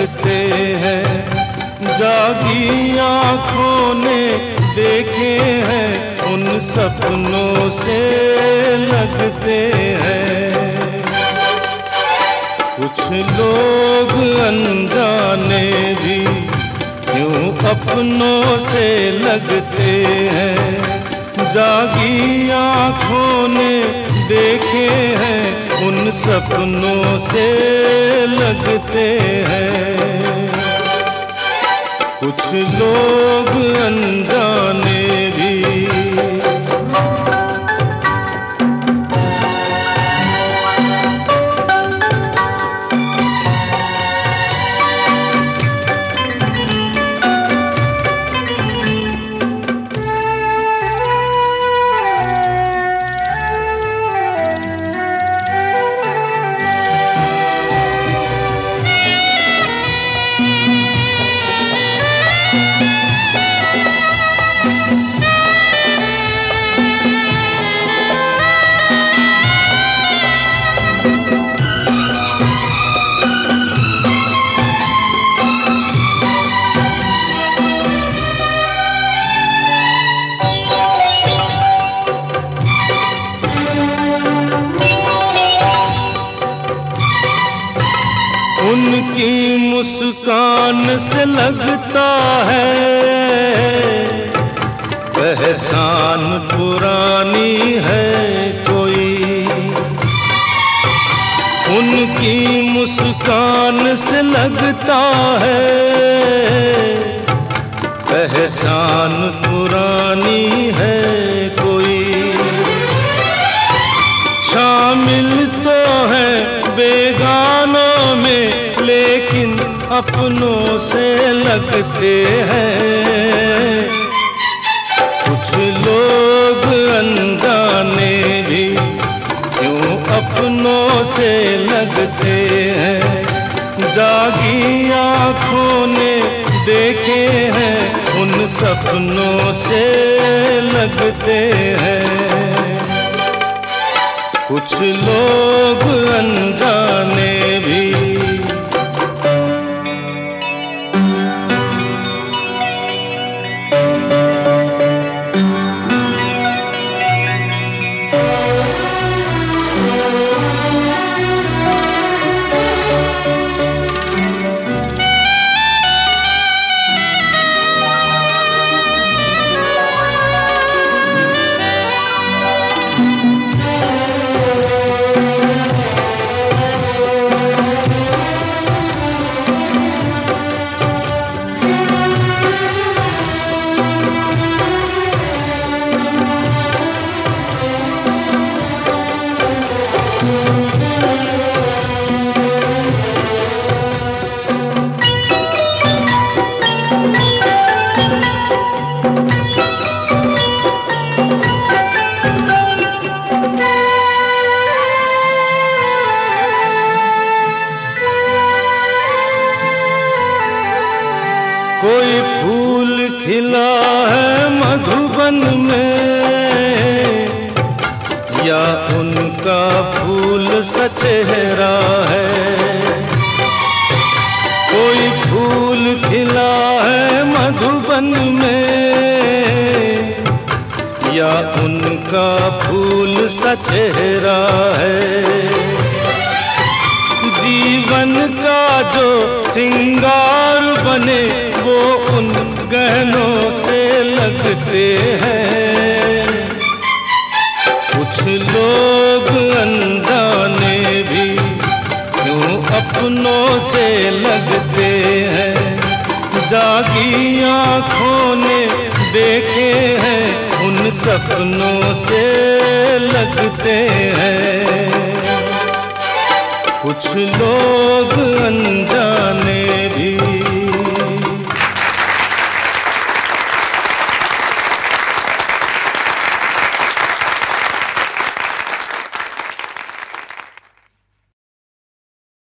लगते हैं, जागी आँखों ने देखे हैं उन सपनों से लगते हैं। कुछ लोग अनजाने भी यूं अपनों से लगते हैं, जागी आँखों ने देखे हैं उन सपनों से लगते हैं। कुछ लोग अनजाने भी उनकी मुस्कान से लगता है पहचान पुरानी है कोई। उनकी मुस्कान से लगता है पहचान पुरानी है कोई। शामिल तो है बेगानों में लेकिन अपनों से लगते हैं। कुछ लोग अनजाने भी यूं अपनों से लगते हैं, जागी आँखों ने देखे हैं उन सपनों से लगते हैं। कुछ लोग अनजाने भी कोई फूल खिला है मधुबन में या उनका फूल सचेहरा है। कोई फूल खिला है मधुबन में या उनका फूल सचेहरा है। जीवन का जो सिंगार बने वो उन गहनों से लगते हैं। कुछ लोग अनजाने भी यूं अपनों से लगते हैं, जागी आँखों ने देखे हैं उन सपनों से लगते हैं। कुछ लोग अनजाने भी